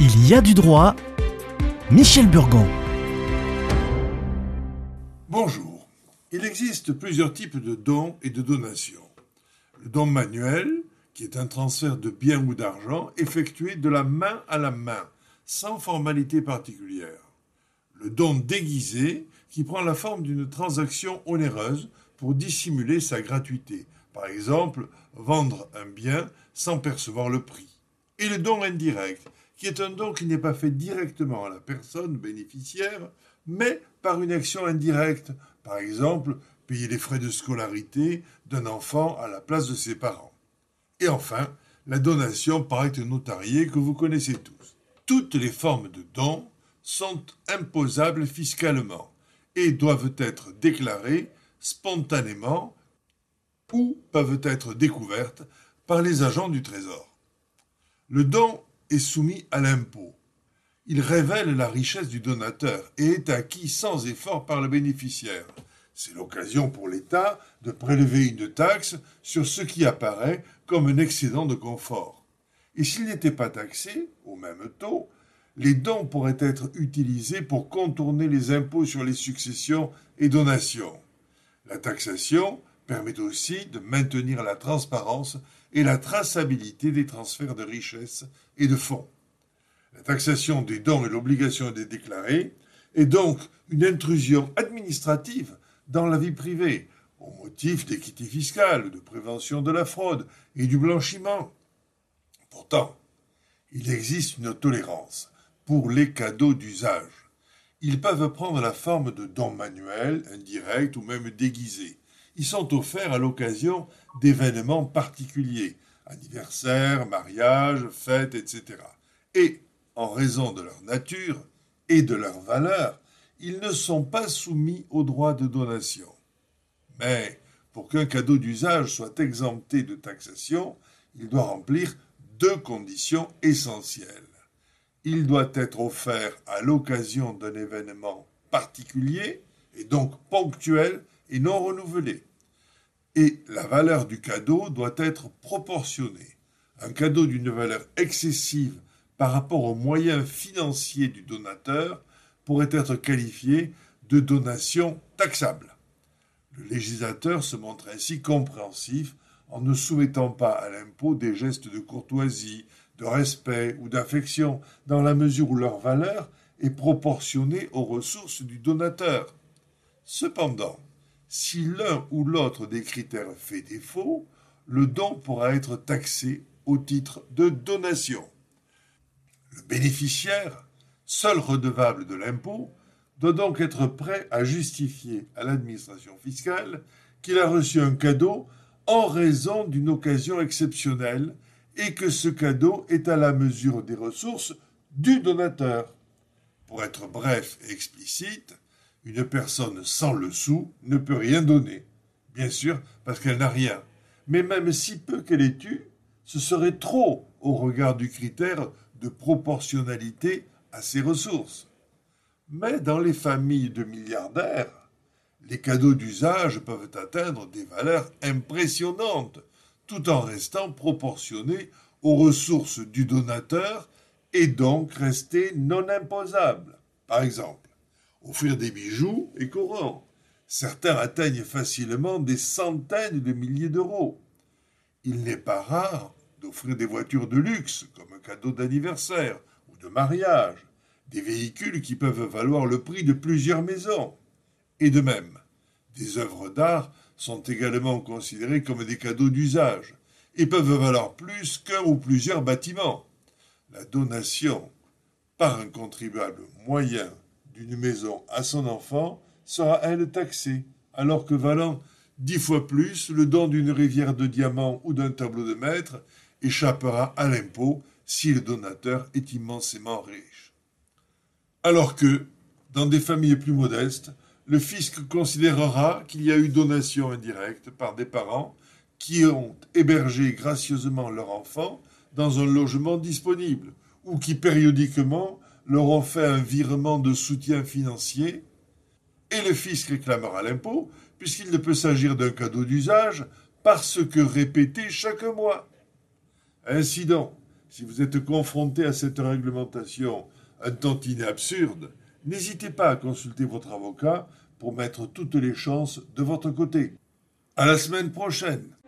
Il y a du droit. Michel Burgon. Bonjour. Il existe plusieurs types de dons et de donations. Le don manuel, qui est un transfert de biens ou d'argent effectué de la main à la main, sans formalité particulière. Le don déguisé, qui prend la forme d'une transaction onéreuse pour dissimuler sa gratuité. Par exemple, vendre un bien sans percevoir le prix. Et le don indirect, qui est un don qui n'est pas fait directement à la personne bénéficiaire, mais par une action indirecte. Par exemple, payer les frais de scolarité d'un enfant à la place de ses parents. Et enfin, la donation par acte notarié que vous connaissez tous. Toutes les formes de dons sont imposables fiscalement et doivent être déclarées spontanément ou peuvent être découvertes par les agents du Trésor. Le don est soumis à l'impôt. Il révèle la richesse du donateur et est acquis sans effort par le bénéficiaire. C'est l'occasion pour l'État de prélever une taxe sur ce qui apparaît comme un excédent de confort. Et s'il n'était pas taxé, au même taux, les dons pourraient être utilisés pour contourner les impôts sur les successions et donations. La taxation permet aussi de maintenir la transparence et la traçabilité des transferts de richesses et de fonds. La taxation des dons et l'obligation de les déclarer est donc une intrusion administrative dans la vie privée, au motif d'équité fiscale, de prévention de la fraude et du blanchiment. Pourtant, il existe une tolérance pour les cadeaux d'usage. Ils peuvent prendre la forme de dons manuels, indirects ou même déguisés. Ils sont offerts à l'occasion d'événements particuliers, anniversaires, mariages, fêtes, etc. Et, en raison de leur nature et de leur valeur, ils ne sont pas soumis au droit de donation. Mais, pour qu'un cadeau d'usage soit exempté de taxation, il doit remplir deux conditions essentielles. Il doit être offert à l'occasion d'un événement particulier, et donc ponctuel et non renouvelé. Et la valeur du cadeau doit être proportionnée. Un cadeau d'une valeur excessive par rapport aux moyens financiers du donateur pourrait être qualifié de donation taxable. Le législateur se montre ainsi compréhensif en ne soumettant pas à l'impôt des gestes de courtoisie, de respect ou d'affection, dans la mesure où leur valeur est proportionnée aux ressources du donateur. Cependant, si l'un ou l'autre des critères fait défaut, le don pourra être taxé au titre de donation. Le bénéficiaire, seul redevable de l'impôt, doit donc être prêt à justifier à l'administration fiscale qu'il a reçu un cadeau en raison d'une occasion exceptionnelle et que ce cadeau est à la mesure des ressources du donateur. Pour être bref et explicite, une personne sans le sou ne peut rien donner. Bien sûr, parce qu'elle n'a rien. Mais même si peu qu'elle ait eu, ce serait trop au regard du critère de proportionnalité à ses ressources. Mais dans les familles de milliardaires, les cadeaux d'usage peuvent atteindre des valeurs impressionnantes, tout en restant proportionnés aux ressources du donateur et donc rester non imposables. Par exemple, offrir des bijoux est courant. Certains atteignent facilement des centaines de milliers d'euros. Il n'est pas rare d'offrir des voitures de luxe comme un cadeau d'anniversaire ou de mariage, des véhicules qui peuvent valoir le prix de plusieurs maisons. Et de même, des œuvres d'art sont également considérées comme des cadeaux d'usage et peuvent valoir plus qu'un ou plusieurs bâtiments. La donation par un contribuable moyen d'une maison à son enfant sera, elle, taxée, alors que valant 10 fois plus, le don d'une rivière de diamants ou d'un tableau de maître échappera à l'impôt si le donateur est immensément riche. Alors que, dans des familles plus modestes, le fisc considérera qu'il y a eu donation indirecte par des parents qui ont hébergé gracieusement leur enfant dans un logement disponible ou qui périodiquement leur ont fait un virement de soutien financier, et le fisc réclamera l'impôt puisqu'il ne peut s'agir d'un cadeau d'usage parce que répété chaque mois. Ainsi donc, Si vous êtes confronté à cette réglementation un tantinet absurde, n'hésitez pas à consulter votre avocat pour mettre toutes les chances de votre côté. À la semaine prochaine!